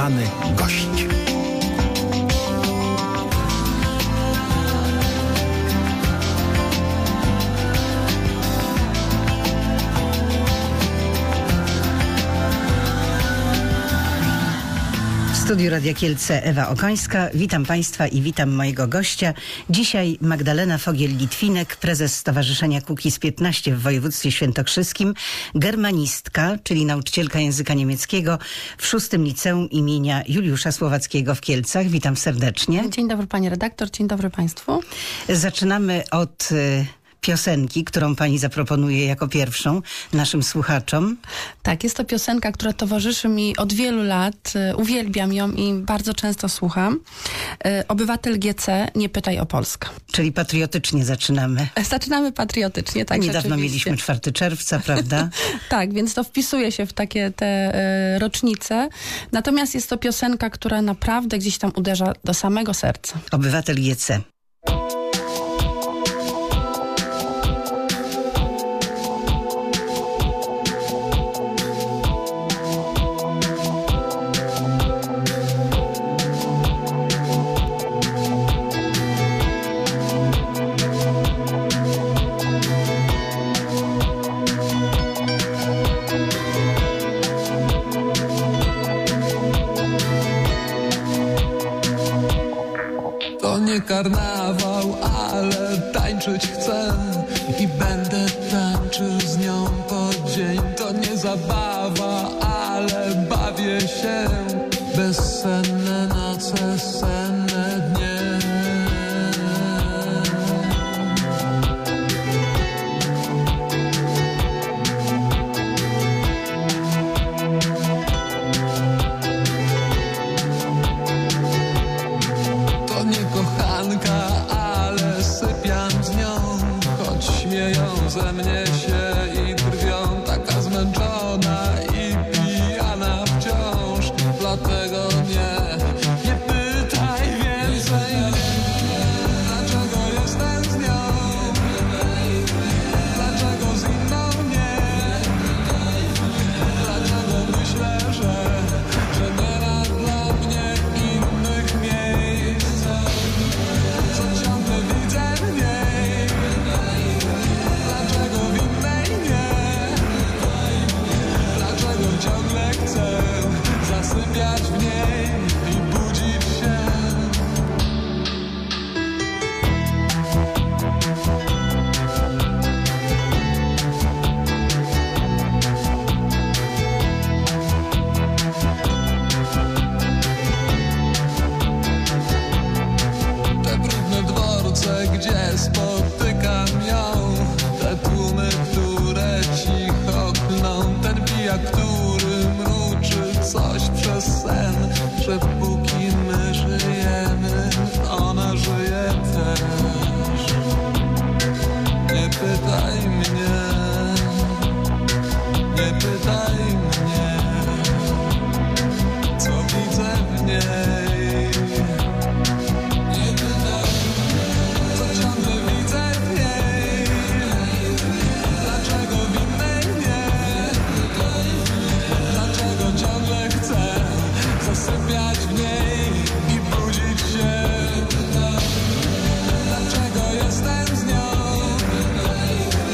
Niespodziewany gość. W studiu Radia Kielce Ewa Okońska. Witam Państwa i witam mojego gościa. Dzisiaj Magdalena Fogiel-Litwinek, prezes Stowarzyszenia Kukiz 15 w województwie świętokrzyskim, germanistka, czyli nauczycielka języka niemieckiego w 6. Liceum imienia Juliusza Słowackiego w Kielcach. Witam serdecznie. Dzień dobry pani redaktor, dzień dobry państwu. Zaczynamy od piosenki, którą pani zaproponuje jako pierwszą naszym słuchaczom. Tak, jest to piosenka, która towarzyszy mi od wielu lat. Uwielbiam ją i bardzo często słucham. Obywatel GC, nie pytaj o Polskę. Czyli patriotycznie zaczynamy. Zaczynamy patriotycznie, tak. Niedawno mieliśmy 4 czerwca, prawda? Tak, więc to wpisuje się w takie te rocznice. Natomiast jest to piosenka, która naprawdę gdzieś tam uderza do samego serca. Obywatel GC. To nie karnawał, ale tańczyć chcę i będę tańczył z nią po dzień. To nie zabawa, ale bawię się, bezsenne noce, senne dnie. To nie kochanka, ale sypiam z nią, choć śmieją ze mnie się i drwią. Taka zmęczona i pijana wciąż, dlatego nie pytaj więcej, dlaczego jestem z nią, dlaczego z inną nie, dlaczego myślę, że nie ma dla mnie innych miejsc, co ciągle widzę w niej, dlaczego w innej nie, dlaczego ciągle chcę zasypiać w niej i budzić się. Te brudne dworce, gdzie spotykam ją, te tłumy, które cicho klną, ten pijak, który mruczy coś przez sen, że póki my żyjemy, ona żyje też. Nie pytaj mnie, nie pytaj mnie, co widzę w niej. Nie pytaj, co ciągle widzę w niej, dlaczego w innej nie, dlaczego ciągle chcę zasypiać w niej i budzić się, dlaczego jestem z nią,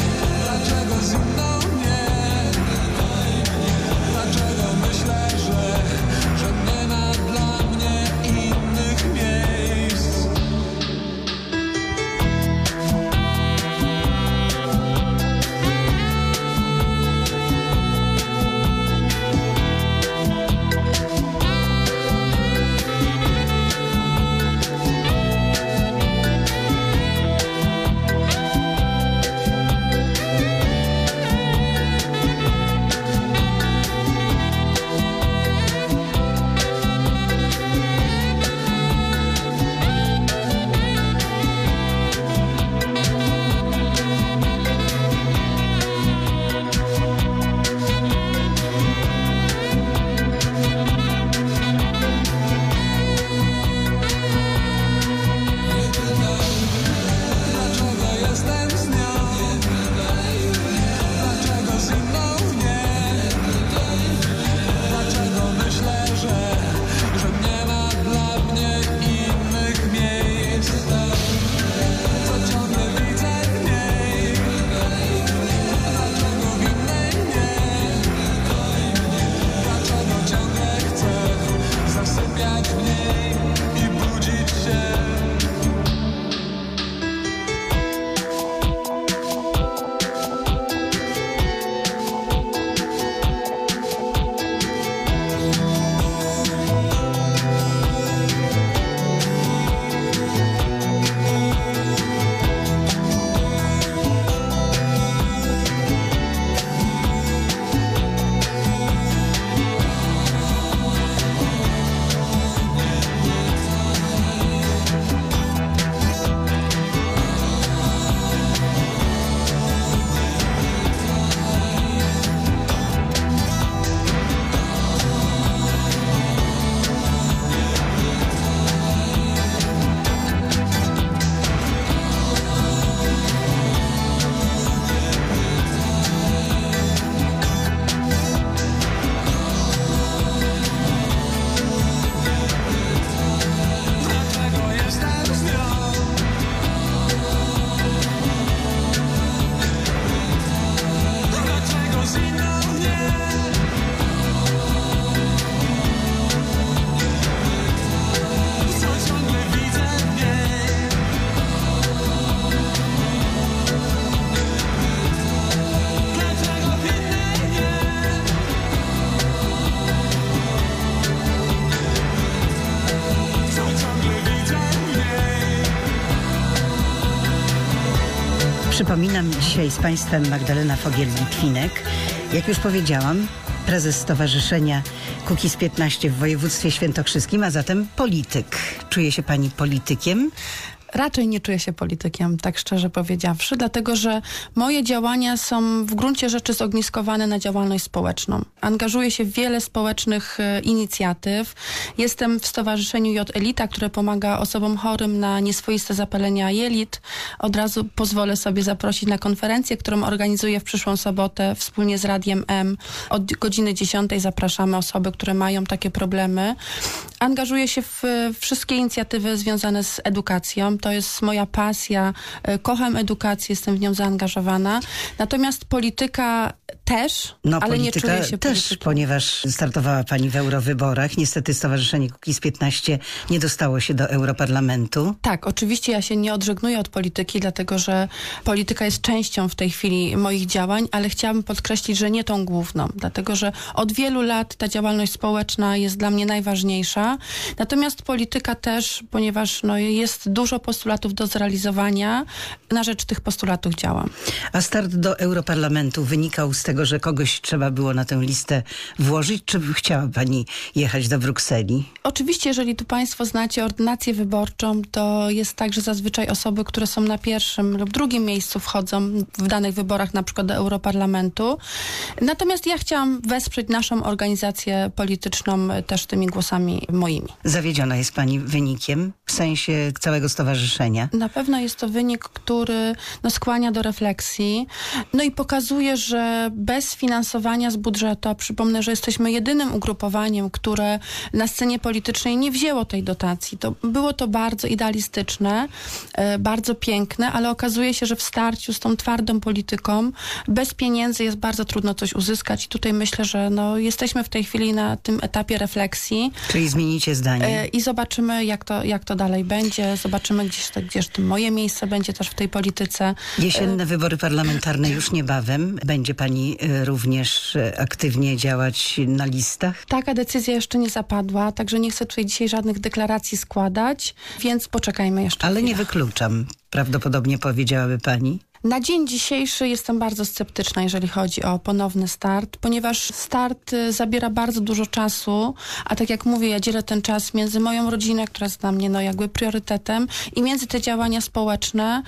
Przypominam, dzisiaj z Państwem Magdalena Fogiel-Litwinek. Jak już powiedziałam, prezes Stowarzyszenia Kukiz 15 w województwie świętokrzyskim, a zatem polityk. Czuje się pani politykiem? Raczej nie czuję się politykiem, tak szczerze powiedziawszy, dlatego że moje działania są w gruncie rzeczy zogniskowane na działalność społeczną. Angażuję się w wiele społecznych inicjatyw. Jestem w Stowarzyszeniu J-Elita, które pomaga osobom chorym na nieswoiste zapalenia jelit. Od razu pozwolę sobie zaprosić na konferencję, którą organizuję w przyszłą sobotę wspólnie z Radiem M. Od godziny 10 zapraszamy osoby, które mają takie problemy. Angażuję się w wszystkie inicjatywy związane z edukacją. To jest moja pasja. Kocham edukację, jestem w nią zaangażowana. Natomiast polityka też, ale nie czuję się też, polityką. Ponieważ startowała pani w eurowyborach. Niestety Stowarzyszenie Kukiz 15 nie dostało się do Europarlamentu. Tak, oczywiście ja się nie odżegnuję od polityki, dlatego że polityka jest częścią w tej chwili moich działań, ale chciałabym podkreślić, że nie tą główną, dlatego że od wielu lat ta działalność społeczna jest dla mnie najważniejsza. Natomiast polityka też, ponieważ jest dużo postulatów do zrealizowania, na rzecz tych postulatów działam. A start do Europarlamentu wynikał z tego, że kogoś trzeba było na tę listę włożyć, czy chciała pani jechać do Brukseli? Oczywiście, jeżeli tu państwo znacie ordynację wyborczą, to jest tak, że zazwyczaj osoby, które są na pierwszym lub drugim miejscu wchodzą w danych wyborach, na przykład do Europarlamentu. Natomiast ja chciałam wesprzeć naszą organizację polityczną też tymi głosami moimi. Zawiedziona jest pani wynikiem w sensie całego stowarzyszenia? Na pewno jest to wynik, który skłania do refleksji. I pokazuje, że bez finansowania z budżetu, a przypomnę, że jesteśmy jedynym ugrupowaniem, które na scenie politycznej nie wzięło tej dotacji. Było to bardzo idealistyczne, bardzo piękne, ale okazuje się, że w starciu z tą twardą polityką bez pieniędzy jest bardzo trudno coś uzyskać i tutaj myślę, że jesteśmy w tej chwili na tym etapie refleksji. Czyli zmienicie zdanie? I zobaczymy, jak to dalej będzie. Zobaczymy, gdzież to moje miejsce będzie też w tej polityce. Jesienne wybory parlamentarne już niebawem. Będzie pani również aktywnie działać na listach? Taka decyzja jeszcze nie zapadła, także nie chcę tutaj dzisiaj żadnych deklaracji składać, więc poczekajmy jeszcze. Ale chwilę. nie wykluczam, prawdopodobnie powiedziałaby pani. Na dzień dzisiejszy jestem bardzo sceptyczna, jeżeli chodzi o ponowny start, ponieważ start zabiera bardzo dużo czasu, a tak jak mówię, ja dzielę ten czas między moją rodzinę, która jest dla mnie jakby priorytetem i między te działania społeczne.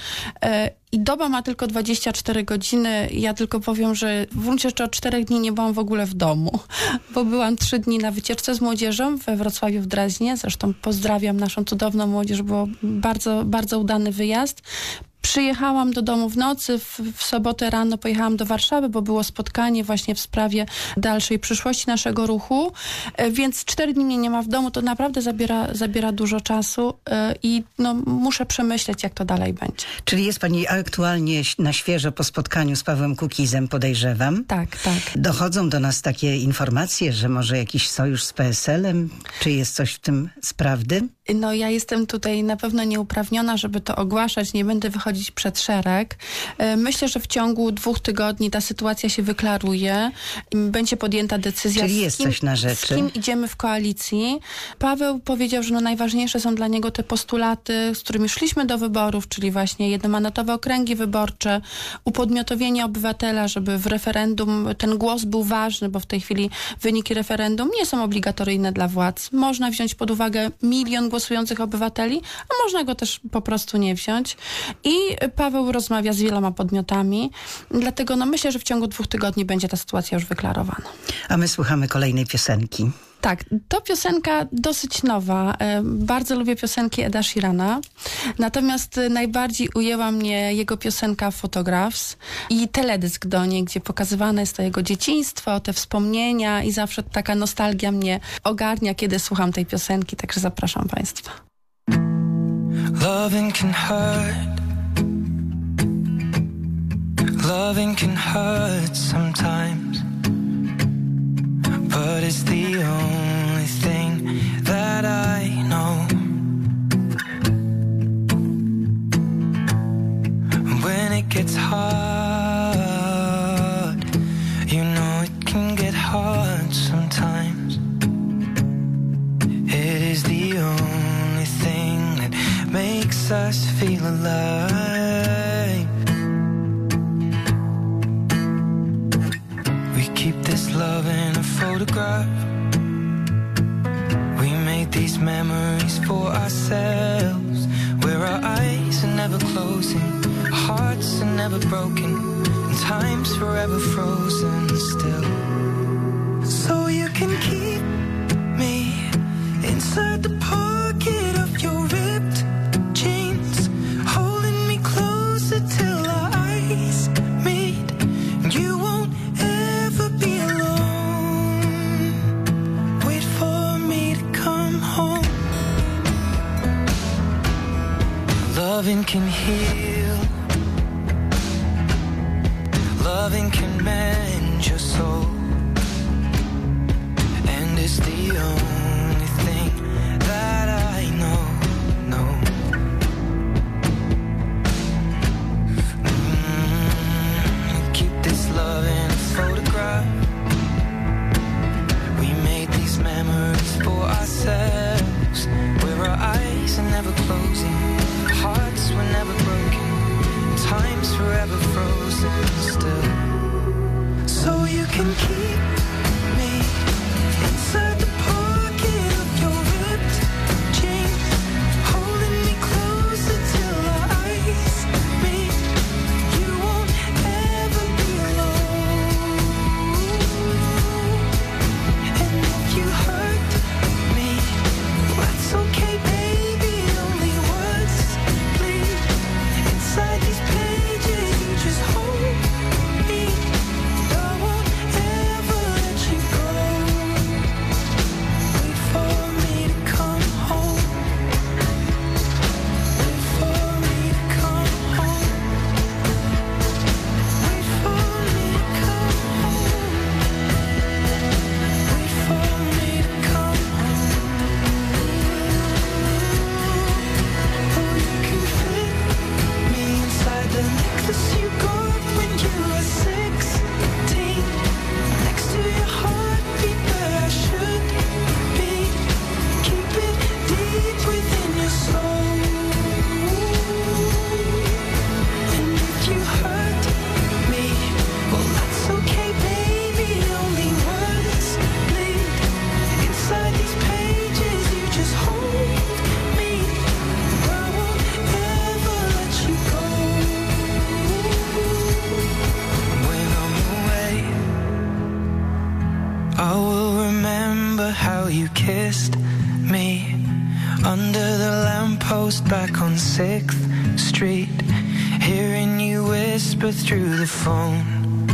I doba ma tylko 24 godziny. Ja tylko powiem, że w gruncie rzeczy od 4 dni nie byłam w ogóle w domu, bo byłam 3 dni na wycieczce z młodzieżą we Wrocławiu w Dreźnie. Zresztą pozdrawiam naszą cudowną młodzież, było bardzo, bardzo udany wyjazd. Przyjechałam do domu w nocy, w sobotę rano pojechałam do Warszawy, bo było spotkanie właśnie w sprawie dalszej przyszłości naszego ruchu, więc 4 dni mnie nie ma w domu, to naprawdę zabiera dużo czasu i muszę przemyśleć, jak to dalej będzie. Czyli jest pani aktualnie na świeżo po spotkaniu z Pawłem Kukizem, podejrzewam. Tak. Dochodzą do nas takie informacje, że może jakiś sojusz z PSL-em? Czy jest coś w tym z prawdy? Ja jestem tutaj na pewno nieuprawniona, żeby to ogłaszać, nie będę wychodzić przed szereg. Myślę, że w ciągu 2 tygodni ta sytuacja się wyklaruje. Będzie podjęta decyzja, czyli jest coś na rzeczy. Z kim idziemy w koalicji. Paweł powiedział, że najważniejsze są dla niego te postulaty, z którymi szliśmy do wyborów, czyli właśnie jednomandatowe okręgi wyborcze, upodmiotowienie obywatela, żeby w referendum ten głos był ważny, bo w tej chwili wyniki referendum nie są obligatoryjne dla władz. Można wziąć pod uwagę 1 000 000 głosujących obywateli, a można go też po prostu nie wziąć. I Paweł rozmawia z wieloma podmiotami, dlatego myślę, że w ciągu 2 tygodni będzie ta sytuacja już wyklarowana. A my słuchamy kolejnej piosenki. Tak, to piosenka dosyć nowa. Bardzo lubię piosenki Eda Sheerana. Natomiast najbardziej ujęła mnie jego piosenka Photographs i teledysk do niej, gdzie pokazywane jest to jego dzieciństwo, te wspomnienia i zawsze taka nostalgia mnie ogarnia, kiedy słucham tej piosenki, także zapraszam państwa. Loving can hurt. Loving can hurt sometimes. But it's the only thing that I know. When it gets hard, you know it can get hard sometimes. It is the only thing that makes us feel alive. Keep this love in a photograph. We made these memories for ourselves, where our eyes are never closing, our hearts are never broken, and time's forever frozen still. So you can keep me inside the pocket of your ripped jeans, holding me closer till our eyes meet. You won't ever be alone. Wait for me to come home. Loving can heal. Loving can mend your soul. And it's the only thing that I know. Keep this love in a photograph. We made these memories for ourselves, where our eyes are never closing, hearts were never broken, time's forever frozen still. So you can keep me inside the pocket of your ripped jeans, holding me closer till our eyes meet. You won't ever be alone. And if you hurt me, that's okay, baby. Only words bleed inside these pages. You just hold me. I won't ever let you go. Wait for me to come home. Wait for me to come home. Wait for me to come home. Wait for me to come home. Oh, you can fit me inside the necklace you got when you were 16, next to your heartbeat where I should be. Keep it deep within your soul. And if you hurt me, well, that's okay, baby. Only words bleed inside these pages. You just hold me. I won't ever let you go. When I'm away, I will remember how you kissed me under the lamppost back on 6th Street, hearing you whisper through the phone.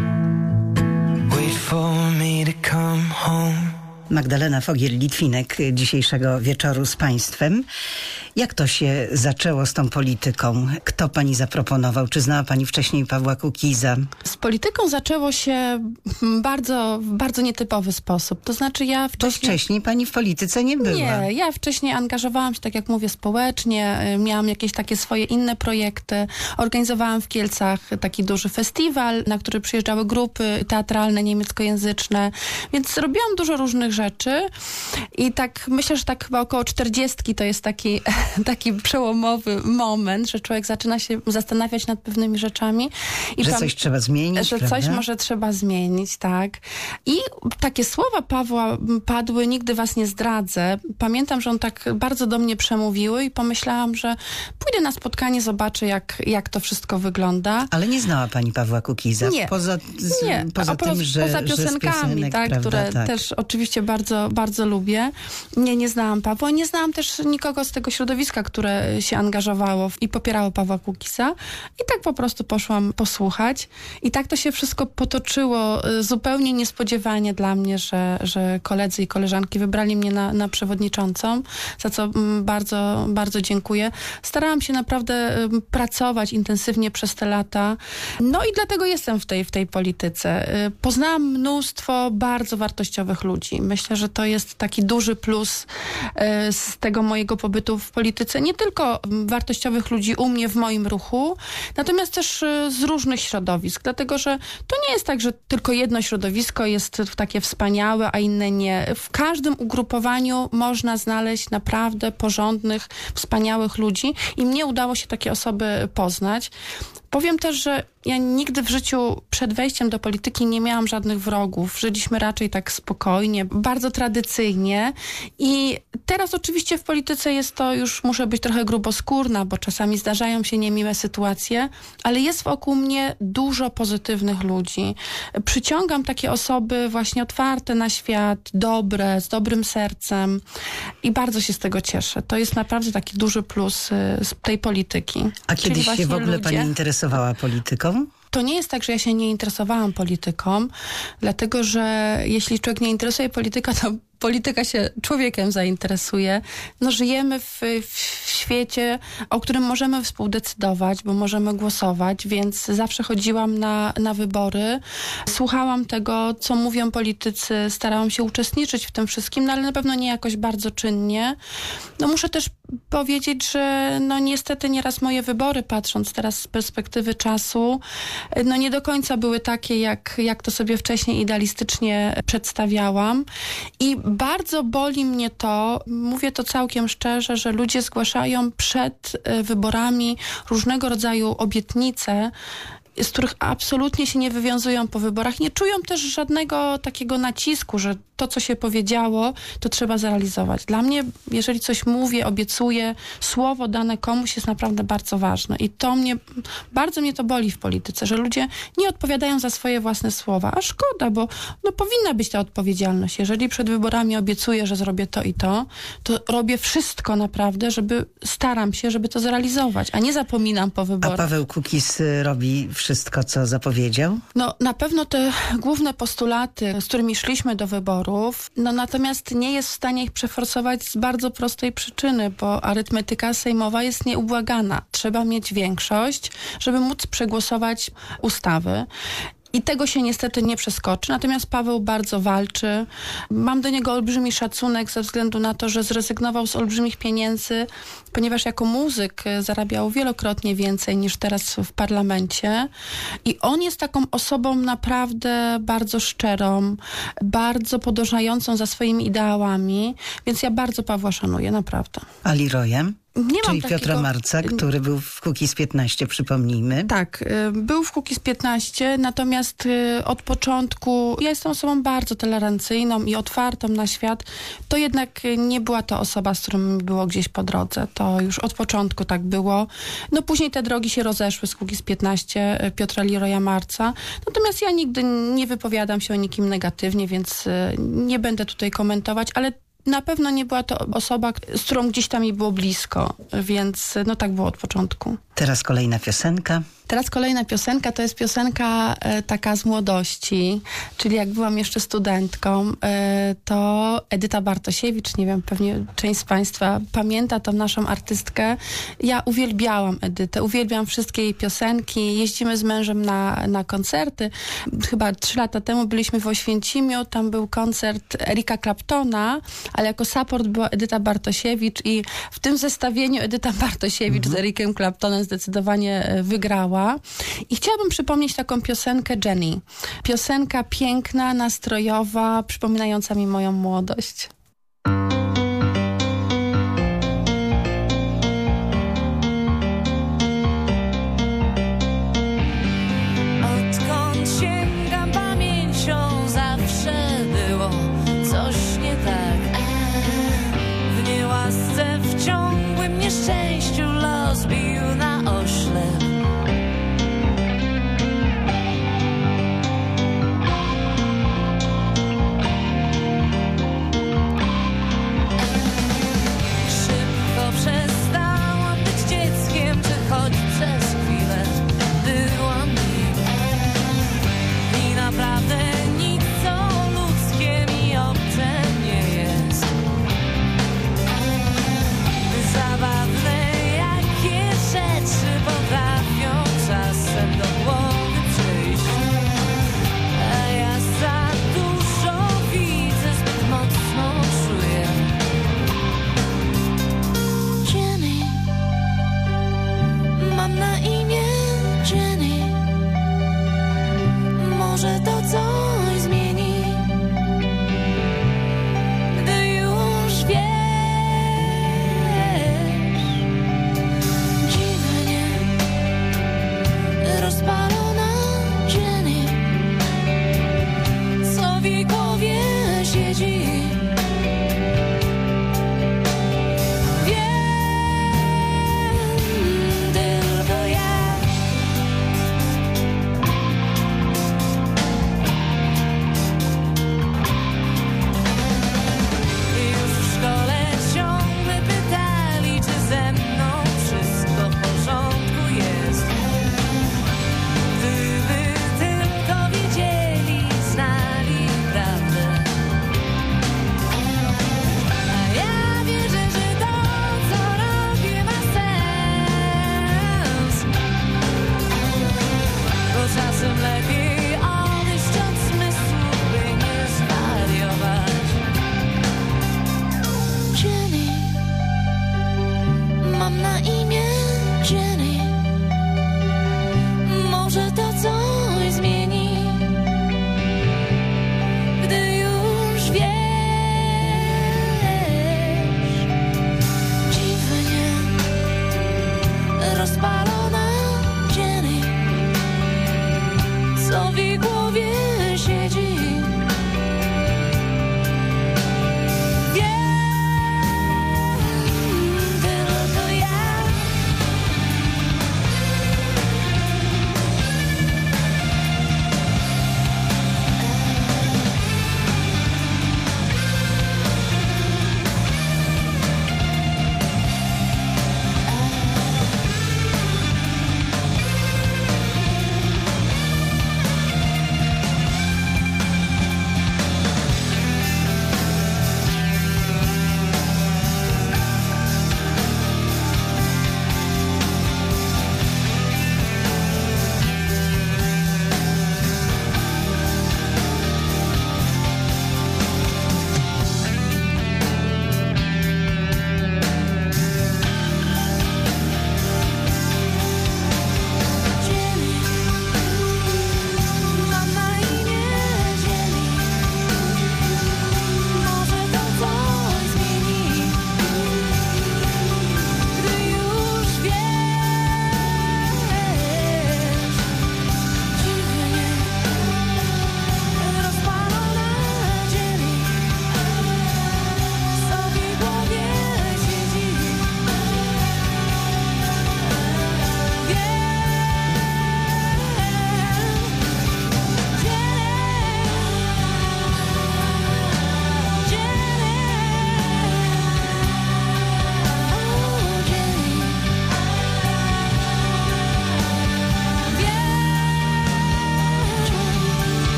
Wait for me to come home. Magdalena Fogiel-Litwinek dzisiejszego wieczoru z Państwem. Jak to się zaczęło z tą polityką? Kto pani zaproponował? Czy znała pani wcześniej Pawła Kukiza? Z polityką zaczęło się w bardzo nietypowy sposób. To znaczy ja Bo wcześniej pani w polityce nie była. Nie, ja wcześniej angażowałam się, tak jak mówię, społecznie. Miałam jakieś takie swoje inne projekty. Organizowałam w Kielcach taki duży festiwal, na który przyjeżdżały grupy teatralne niemieckojęzyczne. Więc robiłam dużo różnych rzeczy. I tak myślę, że tak chyba około 40 to jest taki przełomowy moment, że człowiek zaczyna się zastanawiać nad pewnymi rzeczami. I że coś trzeba zmienić, że prawda? coś może trzeba zmienić, tak. I takie słowa Pawła padły: nigdy was nie zdradzę. Pamiętam, że on tak bardzo do mnie przemówiły i pomyślałam, że pójdę na spotkanie, zobaczę jak to wszystko wygląda. Ale nie znała pani Pawła Kukiza? Nie. Poza piosenkami, piosenek, tak, prawda, które tak. też oczywiście bardzo, bardzo lubię. Nie znałam Pawła. Nie znałam też nikogo z tego środowiska, które się angażowało i popierało Pawła Kukiza. I tak po prostu poszłam posłuchać. I tak to się wszystko potoczyło zupełnie niespodziewanie dla mnie, że koledzy i koleżanki wybrali mnie na przewodniczącą, za co bardzo, bardzo dziękuję. Starałam się naprawdę pracować intensywnie przez te lata. No i dlatego jestem w tej polityce. Poznałam mnóstwo bardzo wartościowych ludzi. Myślę, że to jest taki duży plus z tego mojego pobytu w polityce. Nie tylko wartościowych ludzi u mnie w moim ruchu, natomiast też z różnych środowisk. Dlatego, że to nie jest tak, że tylko jedno środowisko jest takie wspaniałe, a inne nie. W każdym ugrupowaniu można znaleźć naprawdę porządnych, wspaniałych ludzi i mnie udało się takie osoby poznać. Powiem też, że ja nigdy w życiu przed wejściem do polityki nie miałam żadnych wrogów. Żyliśmy raczej tak spokojnie, bardzo tradycyjnie i teraz oczywiście w polityce jest to już, muszę być trochę gruboskórna, bo czasami zdarzają się niemiłe sytuacje, ale jest wokół mnie dużo pozytywnych ludzi. Przyciągam takie osoby właśnie otwarte na świat, dobre, z dobrym sercem i bardzo się z tego cieszę. To jest naprawdę taki duży plus z tej polityki. A kiedyś się w ogóle pani interesowała polityką? To nie jest tak, że ja się nie interesowałam polityką, dlatego że jeśli człowiek nie interesuje polityką, to polityka się człowiekiem zainteresuje. No, żyjemy w świecie, o którym możemy współdecydować, bo możemy głosować, więc zawsze chodziłam na wybory. Słuchałam tego, co mówią politycy, starałam się uczestniczyć w tym wszystkim, no ale na pewno nie jakoś bardzo czynnie. No muszę też powiedzieć, że no niestety nieraz moje wybory, patrząc teraz z perspektywy czasu, no nie do końca były takie, jak to sobie wcześniej idealistycznie przedstawiałam. I bardzo boli mnie to, mówię to całkiem szczerze, że ludzie zgłaszają przed wyborami różnego rodzaju obietnice, z których absolutnie się nie wywiązują po wyborach. Nie czują też żadnego takiego nacisku, że to, co się powiedziało, to trzeba zrealizować. Dla mnie, jeżeli coś mówię, obiecuję, słowo dane komuś jest naprawdę bardzo ważne. I bardzo mnie to boli w polityce, że ludzie nie odpowiadają za swoje własne słowa. A szkoda, bo powinna być ta odpowiedzialność. Jeżeli przed wyborami obiecuję, że zrobię to i to robię wszystko naprawdę, staram się, żeby to zrealizować, a nie zapominam po wyborach. A Paweł Kukiz robi wszystko, co zapowiedział? No, na pewno te główne postulaty, z którymi szliśmy do wyborów, natomiast nie jest w stanie ich przeforsować z bardzo prostej przyczyny, bo arytmetyka sejmowa jest nieubłagana. Trzeba mieć większość, żeby móc przegłosować ustawy. I tego się niestety nie przeskoczy. Natomiast Paweł bardzo walczy. Mam do niego olbrzymi szacunek ze względu na to, że zrezygnował z olbrzymich pieniędzy, ponieważ jako muzyk zarabiał wielokrotnie więcej niż teraz w parlamencie. I on jest taką osobą naprawdę bardzo szczerą, bardzo podążającą za swoimi ideałami. Więc ja bardzo Pawła szanuję, naprawdę. A Leroyem? Nie Czyli Piotra Marca, który był w Kukiz 15, przypomnijmy. Tak, był w Kukiz 15, natomiast od początku, ja jestem osobą bardzo tolerancyjną i otwartą na świat, to jednak nie była to osoba, z którą mi było gdzieś po drodze. To już od początku tak było. No później te drogi się rozeszły z Kukiz 15, Piotra Leroya Marca. Natomiast ja nigdy nie wypowiadam się o nikim negatywnie, więc nie będę tutaj komentować, ale na pewno nie była to osoba, z którą gdzieś tam mi było blisko, więc tak było od początku. Teraz kolejna piosenka. Teraz kolejna piosenka to jest piosenka taka z młodości, czyli jak byłam jeszcze studentką, to Edyta Bartosiewicz, nie wiem, pewnie część z Państwa pamięta tą naszą artystkę. Ja uwielbiałam Edytę, uwielbiam wszystkie jej piosenki, jeździmy z mężem na koncerty. Chyba 3 lata temu byliśmy w Oświęcimiu, tam był koncert Erika Claptona, ale jako support była Edyta Bartosiewicz i w tym zestawieniu Edyta Bartosiewicz z Erikiem Claptonem zdecydowanie wygrała. I chciałabym przypomnieć taką piosenkę Jenny. Piosenka piękna, nastrojowa, przypominająca mi moją młodość. Odkąd sięgam pamięcią, zawsze było coś nie tak. W niełasce, w ciągłym nieszczęściu los bił na oślep.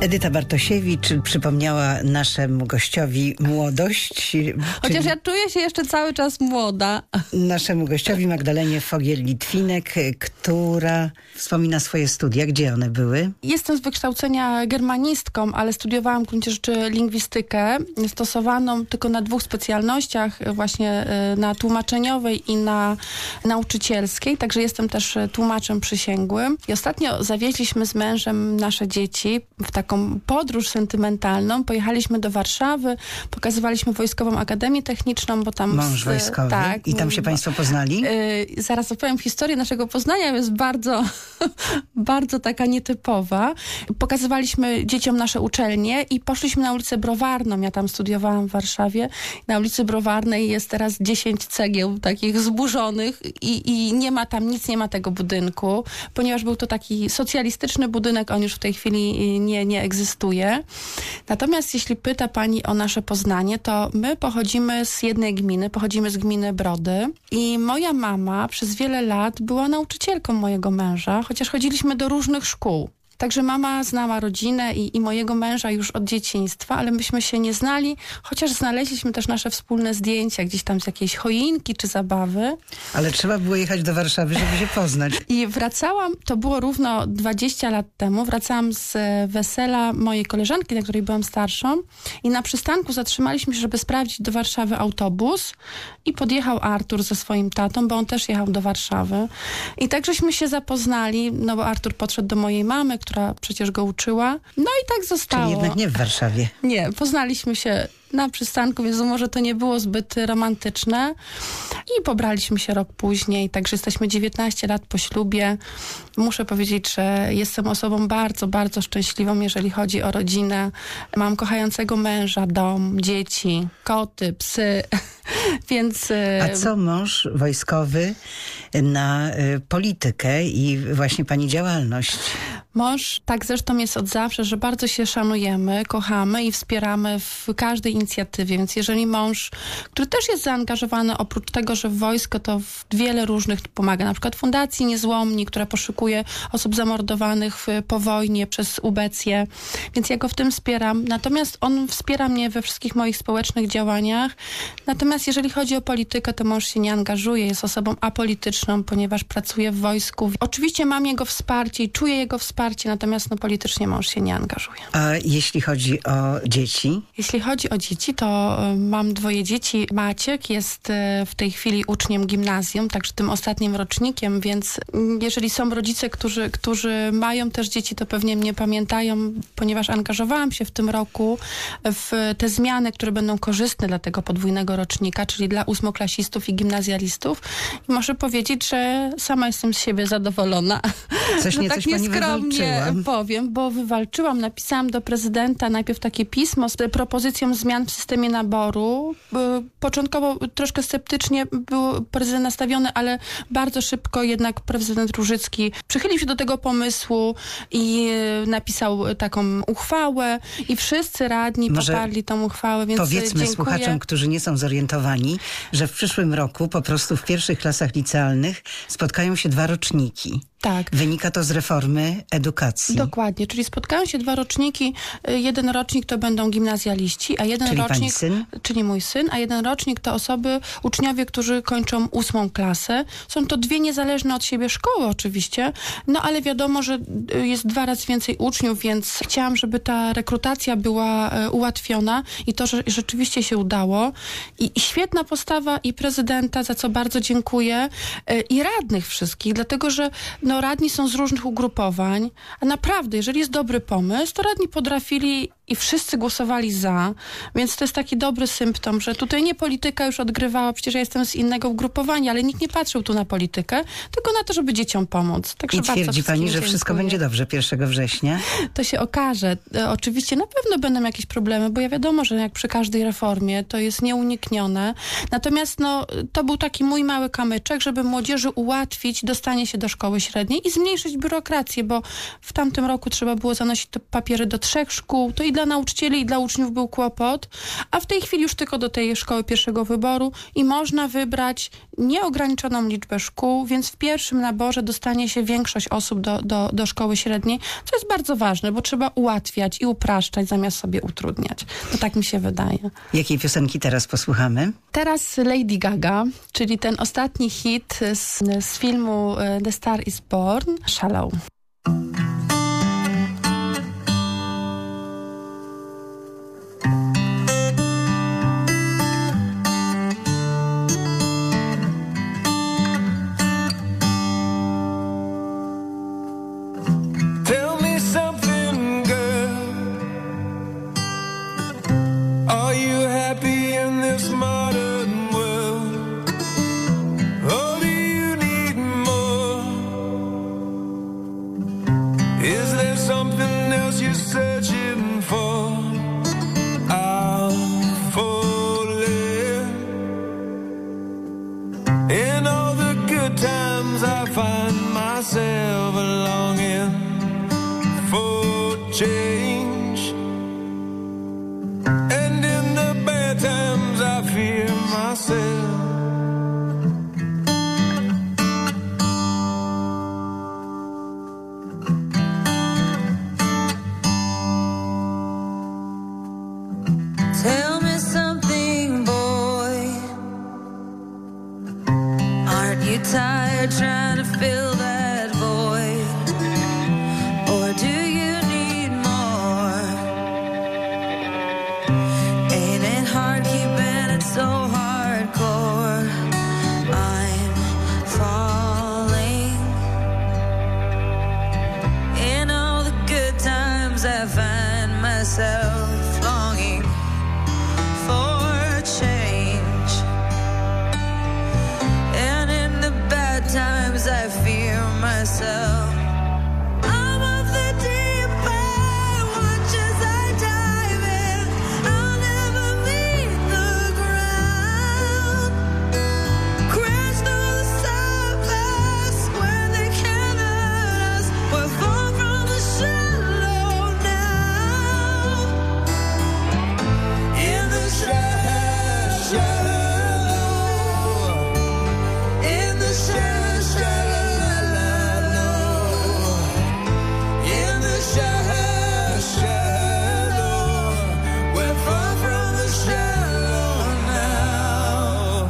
Edyta Bartosiewicz przypomniała naszemu gościowi młodość. Chociaż ja czuję się jeszcze cały czas młoda. Naszemu gościowi Magdalenie Fogiel-Litwinek, która wspomina swoje studia. Gdzie one były? Jestem z wykształcenia germanistką, ale studiowałam w gruncie rzeczy lingwistykę stosowaną tylko na 2 specjalnościach, właśnie na tłumaczeniowej i na nauczycielskiej. Także jestem też tłumaczem przysięgłym. I ostatnio zawieźliśmy z mężem nasze dzieci w taką podróż sentymentalną. Pojechaliśmy do Warszawy, pokazywaliśmy Wojskową Akademię Techniczną, bo tam... Mąż wojskowy. Tak. I tam się państwo poznali? Zaraz opowiem historię naszego poznania. Jest bardzo, bardzo taka nietypowa. Pokazywaliśmy dzieciom nasze uczelnie i poszliśmy na ulicę Browarną. Ja tam studiowałam w Warszawie. Na ulicy Browarnej jest teraz 10 cegieł takich zburzonych i nie ma tam nic, nie ma tego budynku, ponieważ był to taki socjalistyczny budynek, on już w tej chwili nie egzystuje. Natomiast jeśli pyta pani o nasze Poznanie, to my pochodzimy z jednej gminy, pochodzimy z gminy Brody i moja mama przez wiele lat była nauczycielką mojego męża, chociaż chodziliśmy do różnych szkół. Także mama znała rodzinę i mojego męża już od dzieciństwa, ale myśmy się nie znali, chociaż znaleźliśmy też nasze wspólne zdjęcia gdzieś tam z jakiejś choinki czy zabawy. Ale trzeba było jechać do Warszawy, żeby się poznać. I wracałam, to było równo 20 lat temu, wracałam z wesela mojej koleżanki, na której byłam starszą i na przystanku zatrzymaliśmy się, żeby sprawdzić do Warszawy autobus i podjechał Artur ze swoim tatą, bo on też jechał do Warszawy. I tak żeśmy się zapoznali, no bo Artur podszedł do mojej mamy, która przecież go uczyła. No i tak zostało. Czyli jednak nie w Warszawie. Nie, poznaliśmy się na przystanku, więc może to nie było zbyt romantyczne. I pobraliśmy się rok później, także jesteśmy 19 lat po ślubie. Muszę powiedzieć, że jestem osobą bardzo, bardzo szczęśliwą, jeżeli chodzi o rodzinę. Mam kochającego męża, dom, dzieci, koty, psy, więc... A co mąż wojskowy na politykę i właśnie pani działalność? Mąż, tak zresztą jest od zawsze, że bardzo się szanujemy, kochamy i wspieramy w każdej inicjatywie, więc jeżeli mąż, który też jest zaangażowany oprócz tego, że w wojsko, to w wiele różnych pomaga, na przykład Fundacji Niezłomni, która poszukuje osób zamordowanych po wojnie przez ubecję, więc ja go w tym wspieram. Natomiast on wspiera mnie we wszystkich moich społecznych działaniach. Natomiast jeżeli chodzi o politykę, to mąż się nie angażuje, jest osobą apolityczną, ponieważ pracuje w wojsku. Oczywiście mam jego wsparcie i czuję jego wsparcie, natomiast politycznie mąż się nie angażuje. A jeśli chodzi o dzieci? Jeśli chodzi o dzieci, to mam 2 dzieci. Maciek jest w tej chwili uczniem gimnazjum, także tym ostatnim rocznikiem, więc jeżeli są rodzice, którzy mają też dzieci, to pewnie mnie pamiętają, ponieważ angażowałam się w tym roku w te zmiany, które będą korzystne dla tego podwójnego rocznika, czyli dla 8-klasistów i gimnazjalistów. I muszę powiedzieć, że sama jestem z siebie zadowolona. Coś nie, tak coś pani nieskromnie powiem, bo wywalczyłam, napisałam do prezydenta najpierw takie pismo z propozycją zmian w systemie naboru. Początkowo troszkę sceptycznie był prezydent nastawiony, ale bardzo szybko jednak prezydent Różycki przychylił się do tego pomysłu i napisał taką uchwałę i wszyscy radni poparli tą uchwałę, więc powiedzmy dziękuję słuchaczom, którzy nie są zorientowani, że w przyszłym roku po prostu w pierwszych klasach licealnych spotkają się 2 roczniki. Tak. Wynika to z reformy edukacji. Dokładnie, czyli spotkają się 2 roczniki. Jeden rocznik to będą gimnazjaliści, a jeden czyli rocznik, pani syn? Czyli mój syn, a jeden rocznik to uczniowie, którzy kończą 8 klasę. Są to 2 niezależne od siebie szkoły oczywiście, no ale wiadomo, że jest 2 razy więcej uczniów, więc chciałam, żeby ta rekrutacja była ułatwiona i to, że rzeczywiście się udało. I świetna postawa i prezydenta, za co bardzo dziękuję, i radnych wszystkich, dlatego, że radni są z różnych ugrupowań, a naprawdę, jeżeli jest dobry pomysł, to radni potrafili i wszyscy głosowali za, więc to jest taki dobry symptom, że tutaj nie polityka już odgrywała, przecież ja jestem z innego ugrupowania, ale nikt nie patrzył tu na politykę, tylko na to, żeby dzieciom pomóc. Także i twierdzi pani, że wszystko dziękuję. będzie dobrze 1 września? To się okaże. Oczywiście na pewno będą jakieś problemy, bo ja wiadomo, że jak przy każdej reformie to jest nieuniknione. Natomiast to był taki mój mały kamyczek, żeby młodzieży ułatwić dostanie się do szkoły średniej i zmniejszyć biurokrację, bo w tamtym roku trzeba było zanosić te papiery do 3 szkół, to i dla nauczycieli, i dla uczniów był kłopot, a w tej chwili już tylko do tej szkoły pierwszego wyboru i można wybrać nieograniczoną liczbę szkół, więc w pierwszym naborze dostanie się większość osób do szkoły średniej, co jest bardzo ważne, bo trzeba ułatwiać i upraszczać, zamiast sobie utrudniać. To tak mi się wydaje. Jakiej piosenki teraz posłuchamy? Teraz Lady Gaga, czyli ten ostatni hit z filmu The Star is Born, Shallow. Tell me something, boy. Aren't you tired trying to fill that void? Or do you need more? Ain't it hard keeping it so hardcore? I'm falling. In all the good times I find myself longing for change, and in the bad times I fear myself. I'm of the deep end, watch as I dive in. I'll never meet the ground. Crash through the surface where they can't hurt us. We're far from the shallow now. In the shallow, in the shallow, in the shallow, we're far from the shallow now.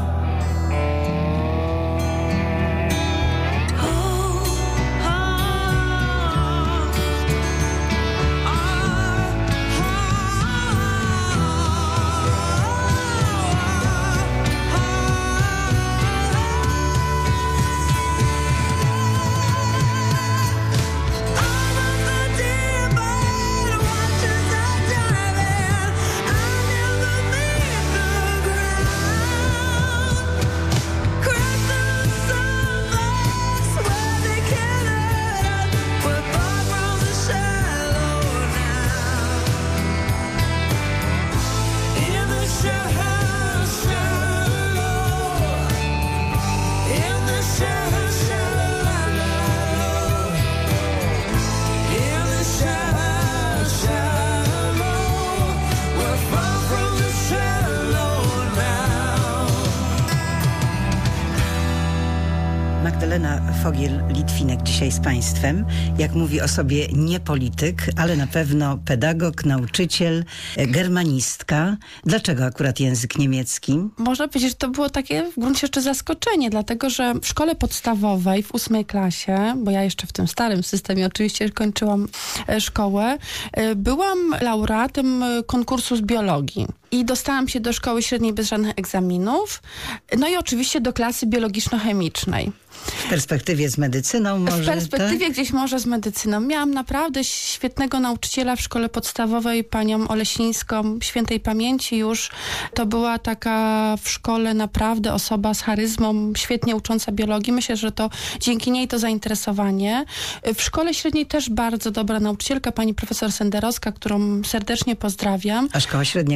Magdalena Fogiel-Litwinek dzisiaj z Państwem. Jak mówi o sobie, nie polityk, ale na pewno pedagog, nauczyciel, germanistka. Dlaczego akurat język niemiecki? Można powiedzieć, że to było takie w gruncie rzeczy zaskoczenie, dlatego że w szkole podstawowej w 8 klasie, bo ja jeszcze w tym starym systemie oczywiście kończyłam szkołę, byłam laureatem konkursu z biologii. I dostałam się do szkoły średniej bez żadnych egzaminów. No i oczywiście do klasy biologiczno-chemicznej. W perspektywie z medycyną może? W perspektywie gdzieś może z medycyną. Miałam naprawdę świetnego nauczyciela w szkole podstawowej, panią Olesińską, świętej pamięci już. To była taka w szkole naprawdę osoba z charyzmą, świetnie ucząca biologii. Myślę, że to dzięki niej to zainteresowanie. W szkole średniej też bardzo dobra nauczycielka, pani profesor Senderowska, którą serdecznie pozdrawiam. A szkoła średnia gdzie była?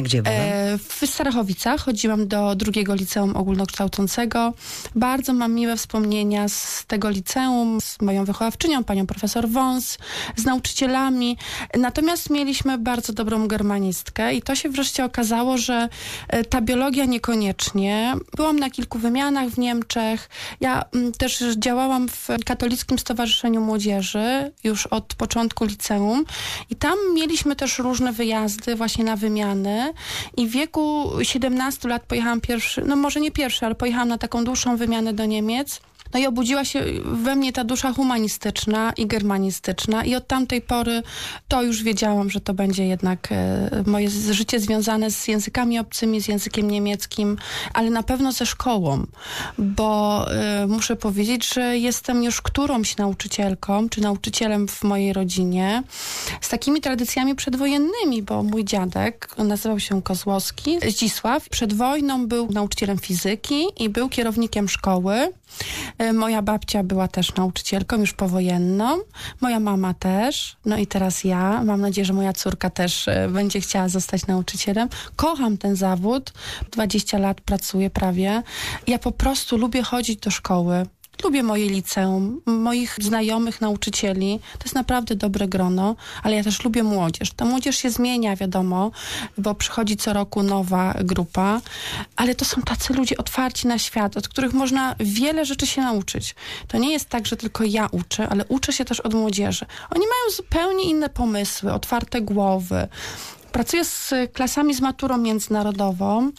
W Starachowicach chodziłam do 2. liceum ogólnokształcącego. Bardzo mam miłe wspomnienia z tego liceum, z moją wychowawczynią, panią profesor Wąs, z nauczycielami. Natomiast mieliśmy bardzo dobrą germanistkę i to się wreszcie okazało, że ta biologia niekoniecznie. Byłam na kilku wymianach w Niemczech. Ja też działałam w Katolickim Stowarzyszeniu Młodzieży już od początku liceum i tam mieliśmy też różne wyjazdy właśnie na wymiany i w wieku 17 lat pojechałam pierwszy, no może nie pierwszy, ale pojechałam na taką dłuższą wymianę do Niemiec. No i obudziła się we mnie ta dusza humanistyczna i germanistyczna i od tamtej pory to już wiedziałam, że to będzie jednak moje życie związane z językami obcymi, z językiem niemieckim, ale na pewno ze szkołą, bo muszę powiedzieć, że jestem już którąś nauczycielką, czy nauczycielem w mojej rodzinie z takimi tradycjami przedwojennymi, bo mój dziadek, on nazywał się Kozłowski, Zdzisław, przed wojną był nauczycielem fizyki i był kierownikiem szkoły. Moja babcia była też nauczycielką, już powojenną. Moja mama też. No i teraz ja. Mam nadzieję, że moja córka też będzie chciała zostać nauczycielem. Kocham ten zawód. 20 lat pracuję prawie. Ja po prostu lubię chodzić do szkoły. Lubię moje liceum, moich znajomych nauczycieli. To jest naprawdę dobre grono, ale ja też lubię młodzież. Ta młodzież się zmienia, wiadomo, bo przychodzi co roku nowa grupa, ale to są tacy ludzie otwarci na świat, od których można wiele rzeczy się nauczyć. To nie jest tak, że tylko ja uczę, ale uczę się też od młodzieży. Oni mają zupełnie inne pomysły, otwarte głowy. Pracuję z klasami z maturą międzynarodową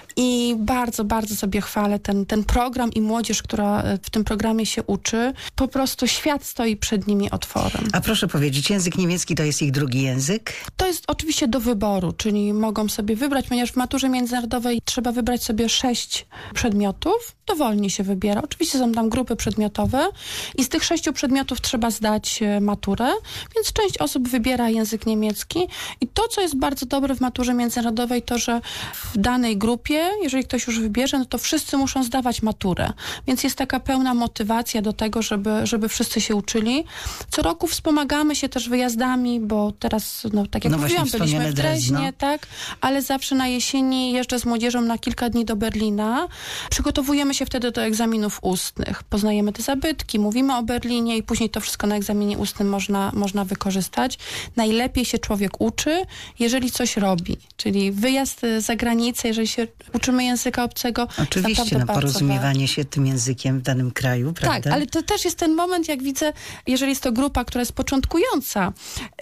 i bardzo, bardzo sobie chwalę ten program i młodzież, która w tym programie się uczy. Po prostu świat stoi przed nimi otworem. A proszę powiedzieć, język niemiecki to jest ich drugi język? To jest oczywiście do wyboru, czyli mogą sobie wybrać, ponieważ w maturze międzynarodowej trzeba wybrać sobie 6 przedmiotów. Dowolnie się wybiera. Oczywiście są tam grupy przedmiotowe i z tych 6 przedmiotów trzeba zdać maturę, więc część osób wybiera język niemiecki i to, co jest bardzo dobre w maturze międzynarodowej, to, że w danej grupie, jeżeli ktoś już wybierze, no to wszyscy muszą zdawać maturę. Więc jest taka pełna motywacja do tego, żeby wszyscy się uczyli. Co roku wspomagamy się też wyjazdami, bo teraz, no tak jak mówiłam, byliśmy w Dreźnie, tak, ale zawsze na jesieni jeżdżę z młodzieżą na kilka dni do Berlina. Przygotowujemy się wtedy do egzaminów ustnych. Poznajemy te zabytki, mówimy o Berlinie i później to wszystko na egzaminie ustnym można wykorzystać. Najlepiej się człowiek uczy, jeżeli coś robi. Czyli wyjazd za granicę, jeżeli się uczymy języka obcego. Oczywiście, porozumiewanie się tym językiem w danym kraju, prawda? Tak, ale to też jest ten moment, jak widzę, jeżeli jest to grupa, która jest początkująca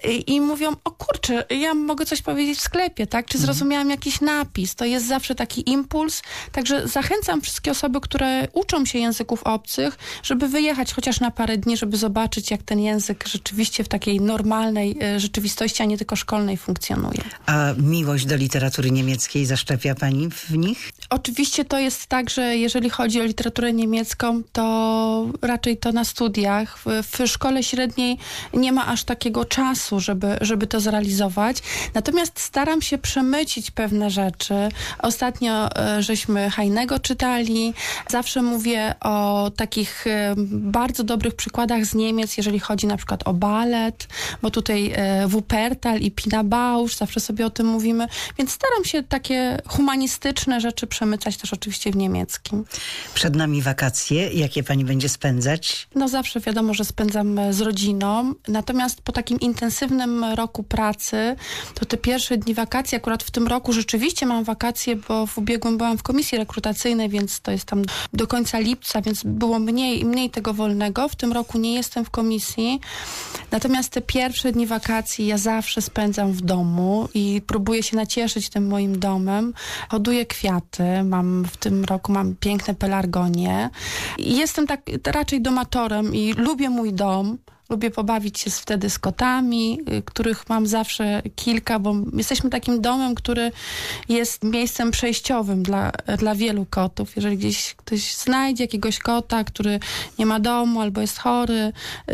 i mówią, o kurczę, ja mogę coś powiedzieć w sklepie, tak? Czy zrozumiałam jakiś napis? To jest zawsze taki impuls. Także zachęcam wszystkie osoby, które uczą się języków obcych, żeby wyjechać chociaż na parę dni, żeby zobaczyć, jak ten język rzeczywiście w takiej normalnej rzeczywistości, a nie tylko szkolnej funkcjonuje. A miłość do literatury niemieckiej zaszczepia pani w nich? Oczywiście to jest tak, że jeżeli chodzi o literaturę niemiecką, to raczej to na studiach. W szkole średniej nie ma aż takiego czasu, żeby to zrealizować. Natomiast staram się przemycić pewne rzeczy. Ostatnio żeśmy Heinego czytali. Zawsze mówię o takich bardzo dobrych przykładach z Niemiec, jeżeli chodzi na przykład o balet, bo tutaj Wuppertal i Pina Bausch, zawsze sobie o tym mówimy, więc staram się takie humanistyczne rzeczy przemycać też oczywiście w niemieckim. Przed nami wakacje. Jakie pani będzie spędzać? No zawsze wiadomo, że spędzam z rodziną, natomiast po takim intensywnym roku pracy, to te pierwsze dni wakacji, akurat w tym roku rzeczywiście mam wakacje, bo w ubiegłym byłam w komisji rekrutacyjnej, więc to jest tam do końca lipca, więc było mniej tego wolnego. W tym roku nie jestem w komisji, natomiast te pierwsze dni wakacji ja zawsze spędzam w domu i próbuję się nacieszyć tym moim domem. Hoduję kwiaty, w tym roku mam piękne pelargonie. I jestem tak raczej domatorem i lubię mój dom. Lubię pobawić się wtedy z kotami, których mam zawsze kilka, bo jesteśmy takim domem, który jest miejscem przejściowym dla wielu kotów. Jeżeli gdzieś ktoś znajdzie jakiegoś kota, który nie ma domu albo jest chory,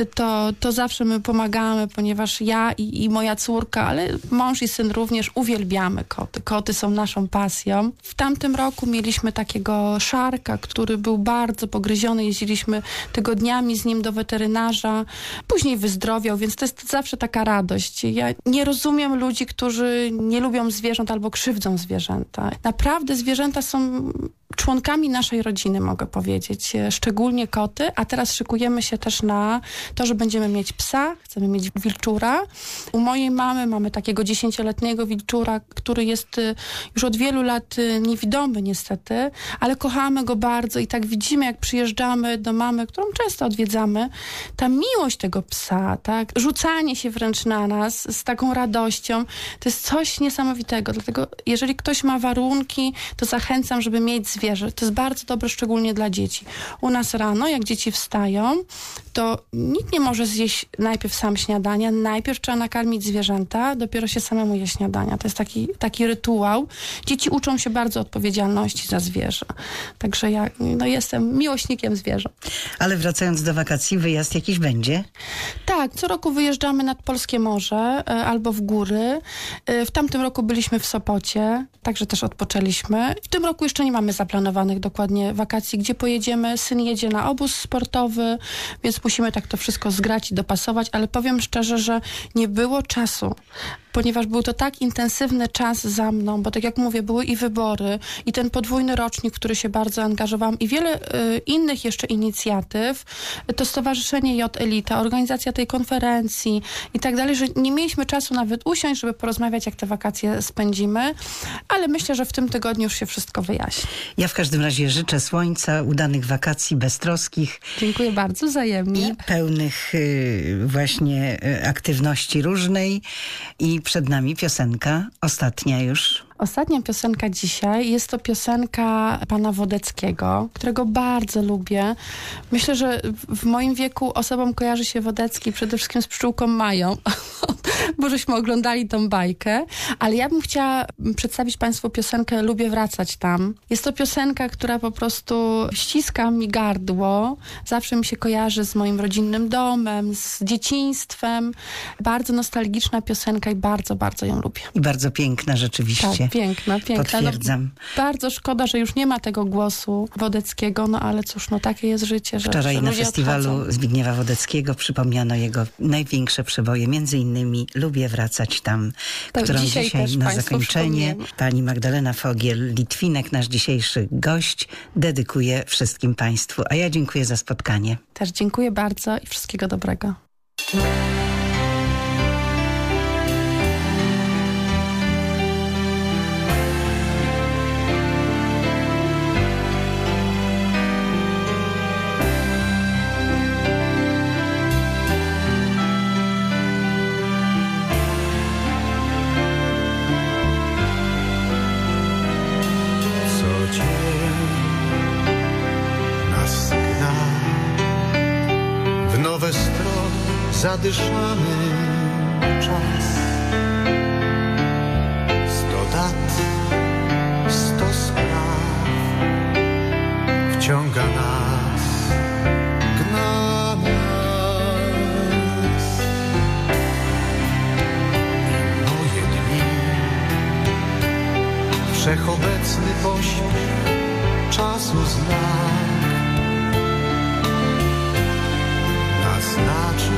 to zawsze my pomagamy, ponieważ ja i moja córka, ale mąż i syn również uwielbiamy koty. Koty są naszą pasją. W tamtym roku mieliśmy takiego szarka, który był bardzo pogryziony. Jeździliśmy tygodniami z nim do weterynarza. Później wyzdrowiał, więc to jest zawsze taka radość. Ja nie rozumiem ludzi, którzy nie lubią zwierząt albo krzywdzą zwierzęta. Naprawdę zwierzęta są członkami naszej rodziny, mogę powiedzieć. Szczególnie koty, a teraz szykujemy się też na to, że będziemy mieć psa, chcemy mieć wilczura. U mojej mamy mamy takiego 10-letniego wilczura, który jest już od wielu lat niewidomy niestety, ale kochamy go bardzo i tak widzimy, jak przyjeżdżamy do mamy, którą często odwiedzamy, ta miłość tego psa, tak, rzucanie się wręcz na nas z taką radością, to jest coś niesamowitego. Dlatego jeżeli ktoś ma warunki, to zachęcam, żeby mieć zwierzę. To jest bardzo dobre, szczególnie dla dzieci. U nas rano, jak dzieci wstają, to nikt nie może zjeść najpierw sam śniadania, najpierw trzeba nakarmić zwierzęta, dopiero się samemu je śniadania. To jest taki rytuał. Dzieci uczą się bardzo odpowiedzialności za zwierzę. Także ja jestem miłośnikiem zwierząt. Ale wracając do wakacji, wyjazd jakiś będzie? Tak, co roku wyjeżdżamy nad Polskie Morze albo w góry. W tamtym roku byliśmy w Sopocie, także też odpoczęliśmy. W tym roku jeszcze nie mamy zaplanowanych dokładnie wakacji, gdzie pojedziemy. Syn jedzie na obóz sportowy, więc musimy tak to wszystko zgrać i dopasować, ale powiem szczerze, że nie było czasu, ponieważ był to tak intensywny czas za mną, bo tak jak mówię, były i wybory, i ten podwójny rocznik, w który się bardzo angażowałam, i wiele innych jeszcze inicjatyw, to Stowarzyszenie J Elita, organizacja tej konferencji i tak dalej, że nie mieliśmy czasu nawet usiąść, żeby porozmawiać, jak te wakacje spędzimy, ale myślę, że w tym tygodniu już się wszystko wyjaśni. Ja w każdym razie życzę słońca, udanych wakacji, beztroskich. Dziękuję bardzo, wzajemnie. I pełnych właśnie aktywności różnej. I przed nami piosenka, ostatnia już. Ostatnia piosenka dzisiaj jest to piosenka pana Wodeckiego, którego bardzo lubię. Myślę, że w moim wieku osobom kojarzy się Wodecki przede wszystkim z pszczółką Mają, bo żeśmy oglądali tą bajkę. Ale ja bym chciała przedstawić państwu piosenkę Lubię wracać tam. Jest to piosenka, która po prostu ściska mi gardło. Zawsze mi się kojarzy z moim rodzinnym domem, z dzieciństwem. Bardzo nostalgiczna piosenka i bardzo, bardzo ją lubię. I bardzo piękna rzeczywiście. Tak, piękna. Potwierdzam. Bardzo szkoda, że już nie ma tego głosu Wodeckiego, ale cóż, takie jest życie, że wczoraj na ludzie festiwalu odchodzą. Zbigniewa Wodeckiego przypomniano jego największe przeboje, między innymi Lubię wracać tam, To którą dzisiaj dzisiaj też na państwu zakończenie przypomniemy. pani Magdalena Fogiel-Litwinek, nasz dzisiejszy gość, dedykuje wszystkim państwu. A ja dziękuję za spotkanie. Też dziękuję bardzo i wszystkiego dobrego. Zadyszany czas, 100 dat, 100 spraw wciąga nas, gna nas. I moje dni, wszechobecny pośpiech czasu znak naznaczy.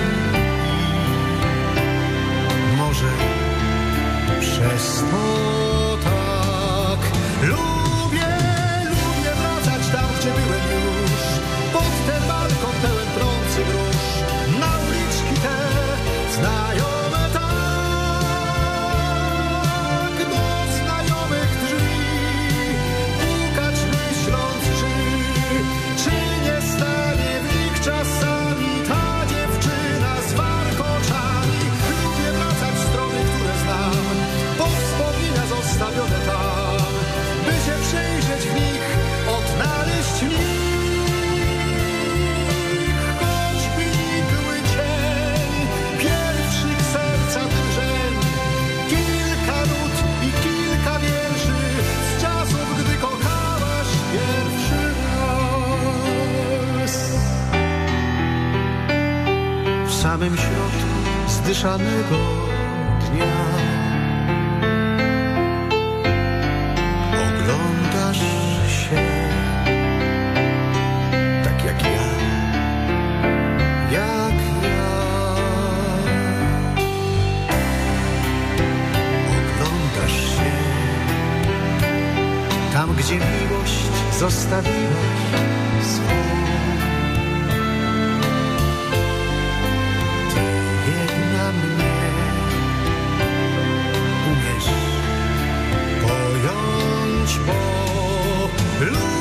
Przez to tak lubię wracać tam, gdzie byłem już, pod ten balkon pełen trący róż, na uliczki te znajome tak, do znajomych drzwi, pukać myśląc, czy nie stanie w nich czasami ta dziewczyna z warkoczami. Lubię wracać w strony, które znam, zostawione tam, by się przyjrzeć w nich, odnaleźć w nich choćby mgły cień pierwszych serca drżeń, kilka nut i kilka wierszy z czasów, gdy kochałaś pierwszy raz. W samym środku zdyszanego dnia oglądasz się tak jak ja, tam gdzie miłość zostawiłaś swą. Ty jedna mnie umiesz pojąć po ludziach.